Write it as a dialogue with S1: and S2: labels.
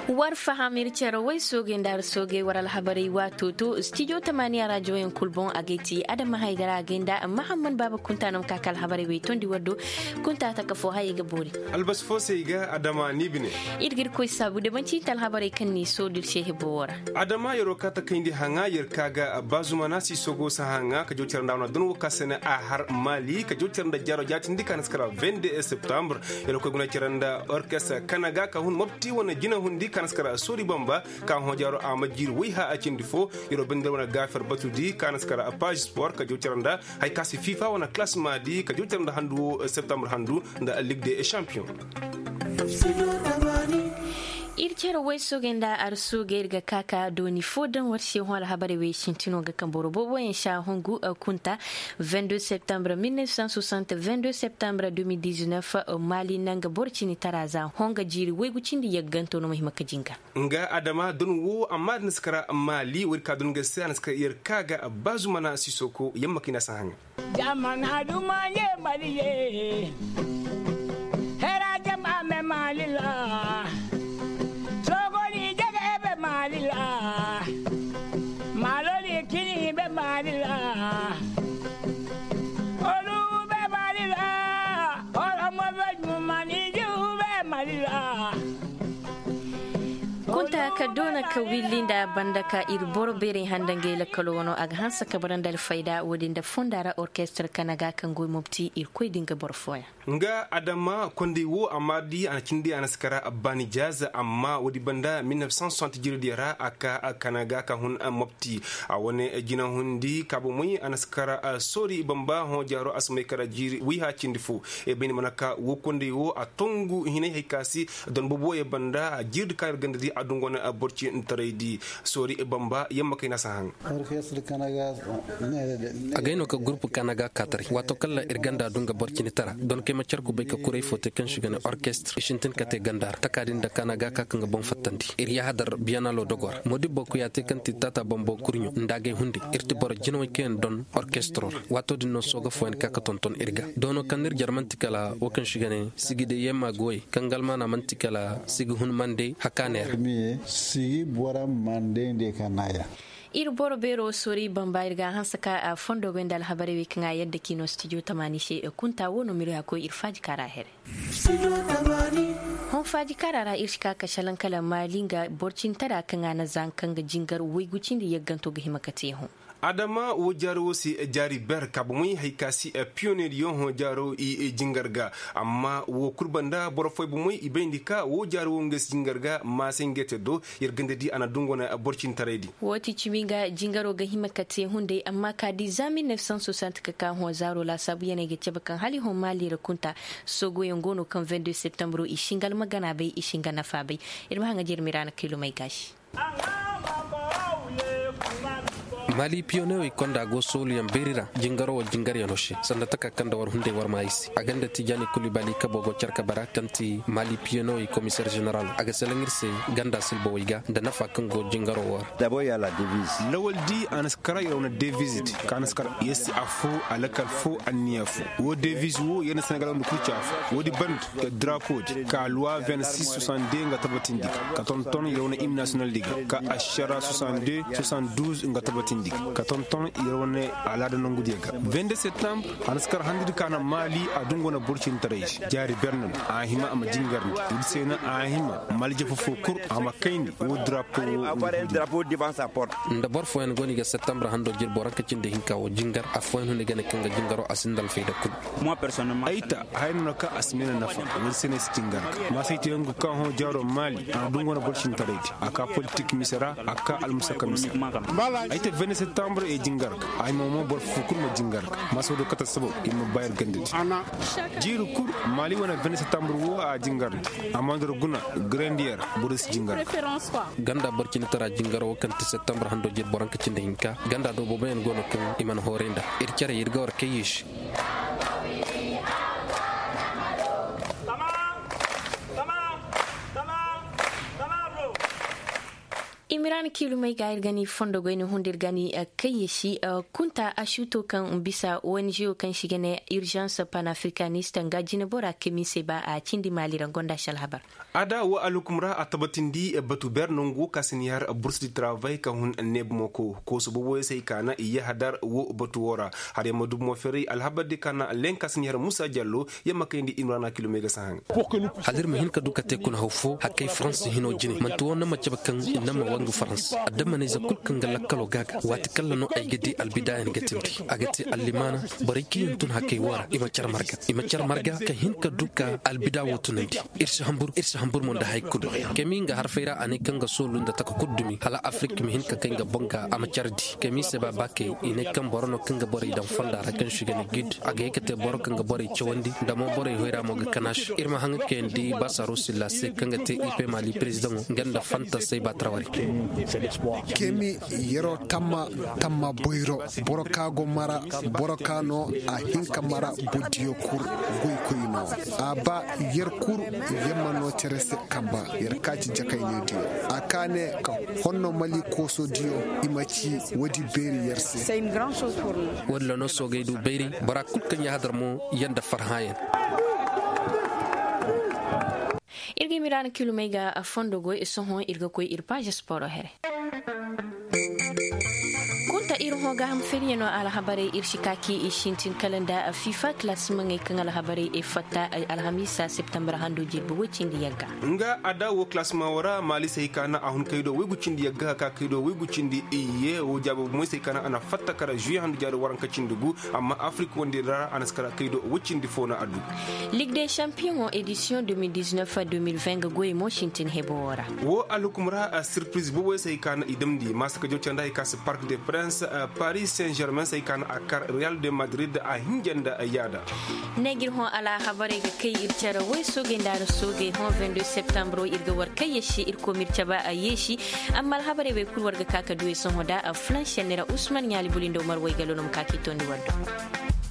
S1: war fahamir cero way soge ndar soge waral habari wato to studio tamania radio en kulbon ageti adama haydara agenda Muhammad Baba kuntanam kakal habari way tondi waddo kunta ta kafo hayiga bori
S2: albas foseyga adama nibine
S1: irgir koy sabu de banci tal habari kanni so dir shehe bora
S2: adama yoro kata kindi hanga yer kaga bazumana si sogo sahanga ka jotir ndawna dunu kasene a har mali ka jotir nda jaro jati ndika naskara 22 septembre yoro ko guna ciranda orchestre kanaga ka hun mobti wona jina hundi kanaskara sori bamba ka ho jaro amajir wi ha akindi fo yoro bende wona gafar batudi kanaskara page sport ka jotiranda hay kasi FIFA wona classement di ka jotiranda handu septembre handu nda ligue des champions
S1: irkera way sogenda ar sogerga kaka doni fodan warshi hola habari we shintino ga kamboro bobo en sha hongu kunta 22 septembre 1960 22 septembre 2019 mali nanga borchini taraza honga jiri way gucindi yagganto no mahima kajinga
S2: nga adama don wo amma naskara mali wir ka don ga sai naskara yer kaga bazumana sisoko yamma kina sahanga
S3: jamana duma ye mali ye hera jama me mali la malila maloli kini be malila olu be malila ora mo be mani ju be malila
S1: kunta ka dona ka willinda bandaka ir borbere handange la kalono ag hansa ka barandal faida wodinda fondara orchestre kanaga kan goy mobti ir koy dinga borfoya
S2: nga adama kondi wo amadi anakindi anaskara abani jazz amma wodi banda 1960 jirdira aka kanaga ka hun mobti awone jina hundi kabo muy anaskara sori bamba ho jaro asmay kara jiri wi ha cindifu e beni manaka wo kondi wo atongu hine hikasi don bobo e banda jird kar gandadi adungona borci ntaraydi sori e bamba yamma kayna sahan
S4: orchestre kanaga
S5: agayno ka groupe kanaga katari wato kala irganda dunga borci ni tara don ke macar ku bai ka kurai fote kan shigane orchestre shintin kate gandar takadin da kanaga ka kan bon fattandi iriya hadar bianalo dogor modi bokku ya te kan titata bombo kurnyo ndage hundi irti bor jino ken don orchestre wato dinno soga foen ka tonton irga dono kanir jarmantikala o kan shigane sigide yema goy kangalma na mantikala sigi hun mande hakaner
S4: sigi bora mande de kanaya
S1: ir borbero sori bambairga hansaka a fondo wendal habari wikinga yadda kino studio tamani she kunta wono miro ko irfaji kara here hon faji karara irshika ka shalan kala malinga borcin tara kan na zankan ga jingar wigucin da yagganto ga himakate ho
S2: adama wo jaro si jari ber kabo muy haykasi pionnier yon ho jaro i jingarga amma wo kurbanda borofoy bu muy ibendika wo jaro nges jingarga ma sengete do yergande di ana dungona borcin taredi
S1: woti chiminga jingaro ga himakate hunde amma ka di zami 960 ka ho zaro la sabu yana ge cebakan hali ho mali rakunta sogo yongono kan 22 septembre i shingal magana bai i shingana fa bai irma hanga jirmirana kilo mai gashi
S5: mali pionero ikonda go solu yam berira jingaro jingar yanoshe sanda taka kanda war hunde war maisi aganda tijani kulibali kabogo charka barakanti mali pionero i commissaire général aga selengirse ganda silbo wiga da nafa kango jingaro war
S6: d'abord ya la devise
S2: lawal di anaskara yona devise kanaskara yesi afu alakal fu anniafu wo devise wo yana senegal on kucha wo di band ka drapeau ka loi 2662 nga tabatindi ka tonton yona hymne national ligue ka ashara 62 72 nga tabatindi ka tonton irone alada nongu diega 22 septembre anaskar handir kana mali adungona burcin tareji jari bernan ahima ama jingarni udsena ahima malje fofo kur ama kayni wo drapeau
S6: devant sa porte
S5: nda bor fo en goni ga septembre hando jir boranka cinde hinka wo jingar afoen hunde gane kanga jingaro asindal feyda kul
S6: moi personnellement
S2: aita hayno ka asmina nafa wursene jingar ma sayti yangu ka ho jaro mali adungona burcin tareji aka politique misera aka almusaka misera aita 20 septembre e jingarka ay momo bor fukur ma jingarka maso do kata sabo imma bayar ganditi jiru kur mali wana 20 septembre wo a jingarka amandro guna grandier boris jingarka
S5: ganda barkini tara jingaro kanti septembre hando jir boranka cinde hinka ganda do bo ben gono kan iman horenda ircare yirga war kayish
S1: Imran kilumai ga gani fondo goini hundir gani kayeshi kunta ashuto kan bisa ONG kan shigene urgence panafricaniste ngajine bora kemise ba a cindi mali rangonda shalhabar
S2: ada wa alukumra atabatindi batu bernungu kasiniyar bourse du travail ka hun neb moko ko so bobo sai kana iya hadar wo batu wora hade madu mo feri alhabadi kana len kasiniyar Musa Diallo yamma kayndi Imran kilumai ga sahan
S5: hadir mahin ka dukate kun hawfo hakai France hino jini man to wonna mace bakan inama wangu France adama ne zakul kan galakalo gaga wati kallano ay gidi albidaya ngatimti agati allimana bariki tun hakai wara imachar marga ka hinka duka albida wotunandi irsa hambur mon da haikudo keminga harfeira ani kanga solunda takakudumi hala Afrique mi hinka kanga bonga amachardi kemi seba bake ine kan borono kanga bori dan fonda rakan shigani gid aga yekete boro kanga bori chawandi da mo bori hoira mo ga kanash irma hanga kendi basaru silla se kanga te IP Mali president ganda fanta sai batrawari
S7: kemi yero tamma boyro borokago mara borokano a hinka mara budiyo kur goy koyno aba yerkur yemano terese kamba yerkaji jakay nedi akane ka honno mali koso dio imachi wodi beri yerse
S8: c'est une grande chose pour lui
S5: wala no so gaydu beri barakut kanya hadarmo yanda farhayen
S1: irgi miran kilumega a fondo go e sohon irga koy irpage sporo here kunta irin hoga ham feriyano ala habare irshikaki e shintin kalenda a FIFA classement e kan ala habare e fatta alhamisa september hando jirbu wicindi yagga
S2: nga ada wo classement wara mali sai kana ahun kaydo wigucindi yagga ka kaydo wigucindi iye wo jabo mo sai kana ana fatta kara juin hando jaro waran kacindugu amma Afrique wonde dara anaskara kaydo wicindi fona adu
S1: Ligue des Champions édition 2019-2020 goy mo shintin hebo wara
S2: wo alukumra a surprise bo sai kana idamdi masaka jotanda kas Parc des Princes Paris Saint-Germain sai kana akar Real de Madrid a hinjanda ayada
S1: negir hon ala habare ga kai ircara wai soge ndar soge hon 22 septembre irga war kai yeshi irko mirchaba a yeshi amma habare be kurwar ga kaka duwe son hoda a flanche nera Usman Nyali Bulindo Umar wai galonum kaki tondi waddo